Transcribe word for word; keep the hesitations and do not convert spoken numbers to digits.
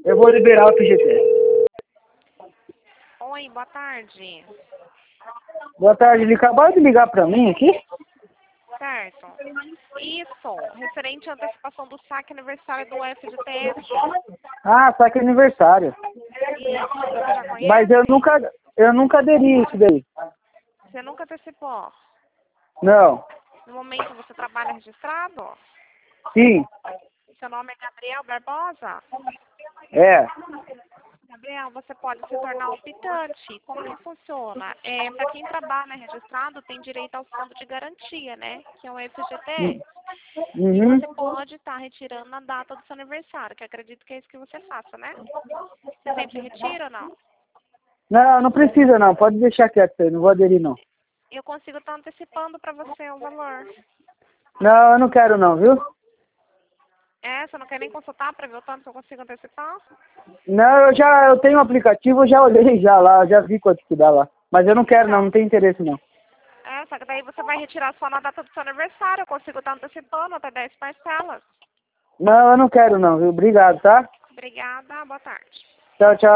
Eu vou liberar o F G T. Oi, boa tarde. Boa tarde, ele acabou de ligar pra mim aqui? Certo. Isso, referente à antecipação do saque aniversário do F G T S. Ah, saque aniversário. Isso, você já conhece? Mas eu nunca, eu nunca aderi isso daí. Você nunca antecipou? Não. No momento você trabalha registrado? Sim. Seu nome é Gabriel Barbosa? É. Gabriel, você pode se tornar optante. Como que funciona? É, para quem trabalha registrado, tem direito ao fundo de garantia, né? Que é o F G T S. E Uhum. você pode estar retirando na data do seu aniversário, que acredito que é isso que você faça, né? Você sempre retira ou não? Não, não precisa não. Pode deixar quieto aí. Não vou aderir não. Eu consigo estar antecipando para você o valor. Não, eu não quero não, viu? É, você não quer nem consultar para ver o tanto que eu consigo antecipar? Não, eu já eu tenho um aplicativo, eu já olhei já lá, já vi quanto que dá lá. Mas eu não quero não, Então, não tenho interesse não. é, só que daí você vai retirar só na data do seu aniversário. Eu consigo estar antecipando até dez parcelas. Não, eu não quero não, viu? Obrigado, tá? Obrigada, boa tarde. Tchau, tchau.